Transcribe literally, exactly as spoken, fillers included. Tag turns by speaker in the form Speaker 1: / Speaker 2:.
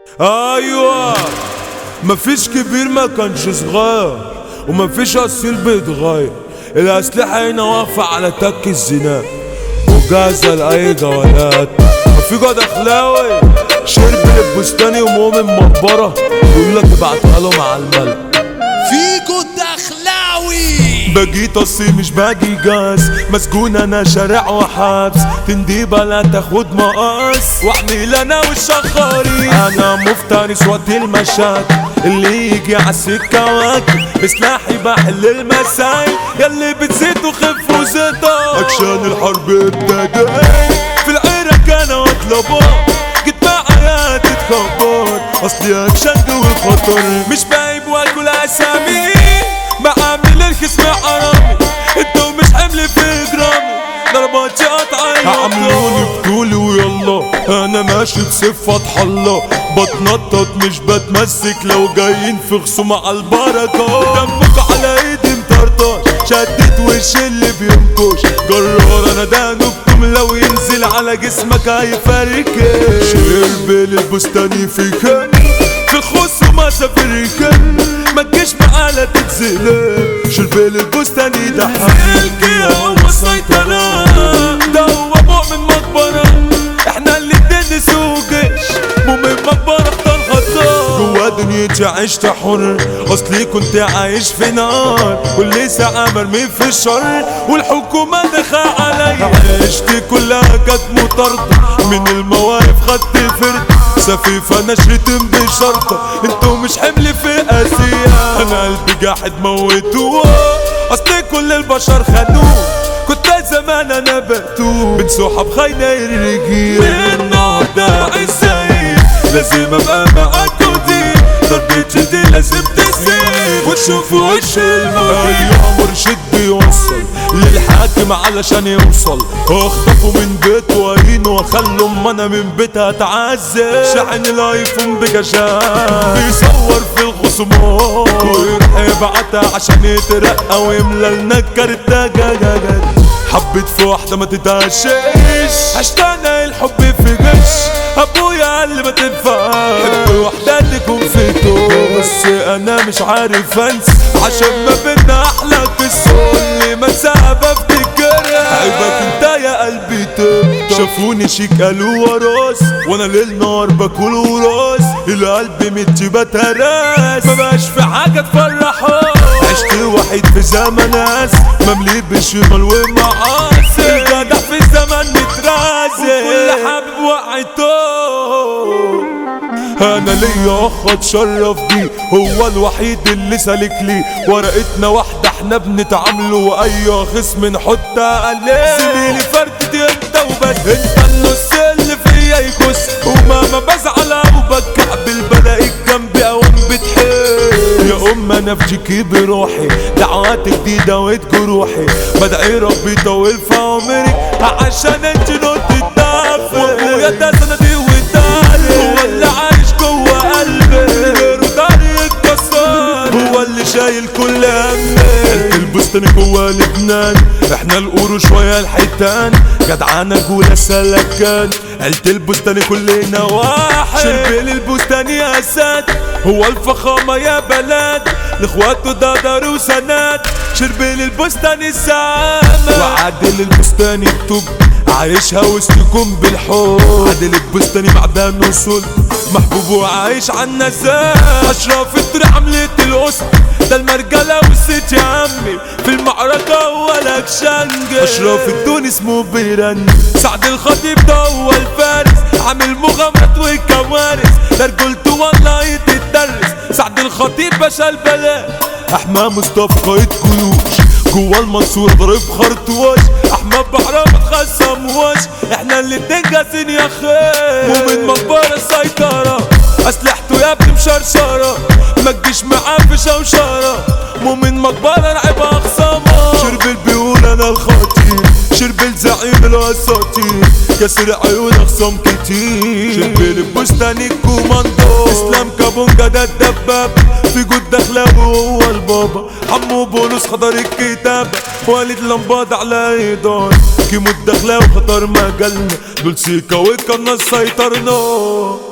Speaker 1: ايوه مفيش كبير ما كانش صغير، ومفيش اصيل بيتغير. الاسلحة هنا واقفة على تك الزنا وجاهزة لأي جولات. وفي جود اخلاوي شرب البستاني ومؤمن مقبرة يقول لك ابعتها له مع الملك.
Speaker 2: في جود اخلاوي
Speaker 1: باجي تصي مش باجي جاز، مسجون انا شارع وحبس، تنديبة لا تاخد مقاس واعمل انا والشخارين. انا مفترس وقت المشاكل، اللي يجي عالسكة واكل بسلاحي بحل المسايل. ياللي بتزيد وخف وزيطة اكشن الحرب ابتدى في العراق انا واطلبها، جيت معايا تتخبر اصلي اكشن جوه الخطر. مش بايب واكل اسامي بعمل الخصم حرامي، انتو مش حمل في جرامي ضربات قطعي عملوني بطولي ويلا انا ماشي بسيف فتح الله. بتنطط مش بتمسك لو جايين في خصوم عالبركة. دمك على ايدي مطرطش شدت وش اللي بينكش جرار انا ده نبكم لو ينزل على جسمك هيفارك. شرب البستاني في كان في الخصوم سافرك ما تجيش معانا تتزلق. شرب البستاني ده حقيقي هو السيطرة، ده هو مؤمن مقبرة. احنا اللي ادينا سوقش مؤمن مقبرة اختار خطار. جوا دنيتي عشت حر اصلي كنت عايش في نار، كل ساعة مرمي في الشر والحكومة دخل عليا. عشتي كلها كانت مطاردة من المواقف خدت فرد سفيفة نشرتم بشرطة. انتو مش حمل في اسيا، انا قلبي جاحد موتوه اصلي كل البشر خانوه. كنت زمان انا بقتوه من صحاب خاينة الرجيل. من النهاردة عزاي لازم ابقى معاكو دي ضربتي دي لازم تسيب وتشوف وش الموت. ايوه مرشد بيوصل للحاكم علشان يوصل، اخطفوا من بيته وهينه واخلوا امنا من بيتها تعذب. شاحن الايفون بجشان بيصور في الخصومات ويروح يبعتها عشان يترقى ويملى لنا الكارتة جاجاجا. حبيت في واحدة ما تتعشش عشتانا الحب في جش، ابويا قال لي ما تنفعش حب واحدة تكون في طول. بس انا مش عارف انسى عشان ما بينا احلى قصة اللي مساء بفتكرها. عيبك انت يا قلبي تبقى شافوني شيك قالوا وراس وانا ليل نهار باكل وراس. القلب متي بتهراس مبقاش في حاجة تفرحه. عشت وحيد في زمن ناس مملي بالشمال ومعاصي، الجدع في الزمن مترازي وكل حبيب وقعته. انا ليا اخ اتشرف بيه هو الوحيد اللي سالك لي ورقتنا واحدة احنا بنتعامله واي خصم نحطها عليه. زميلي فردتي انت وبس، انت النص اللي فيا يكس وماما بزعل او بتكعبل بلاقيك جنبي اوام بتحس. يا ام انا فيكي بروحي دعوات جديدة وجروحي بدعي ربي يطول في عمري عشان انت نقطة الضعف. وابويا ده سندي وداري هو اللي عايش جوا قلبي غيره داري اتكسر هو اللي شايل كل همي. قلت البستاني جوا لبنان احنا القروش شوية الحيتان جدعانة جولة سلكان. قلت البستاني كلنا واحد شرب البستاني اسد هو الفخامة يا بلد لاخواته ده دار وسند. شرب البستاني السعامة وعادل البستاني التوب عايشها وسطكم بالحب. عادل البستاني معدن وصل محبوب وعايش عالنزال. اشرف الطريق عملة الاسرة ده المرجلة والست يا عمي في المعركة ولا كشنج. اشرف الدون اسمه بيرن سعد الخطيب ده هو الفارس عامل مغامرات وكوارث ده رجولته والله تتدرس. سعد الخطيب باشا البلد احمد مصطفى قايد جيوش جوا المنصورة ضرب خرطوش. احمد بحرام متخصموش احنا اللي جاهزين يا خير. مؤمن مقبرة السيطرة اسلحته يا ابني مشرشرة ما تجيش معاه في شوشرة. مؤمن مقبرة لعبها خصامة. شرب بيقول انا الخطيب شرب الزعيم الاساطير كسر عيون اخصام كتير. شرب البستاني الكوماندو اسلام كابونجا ده الدباب في جود دخلاوي وهو البابا. حمو بولوس خضر الكتاب والد لمباد على ايدان كيمو الدخلاوي خطر مجالنا دول سيكا وكنا سيطرنا.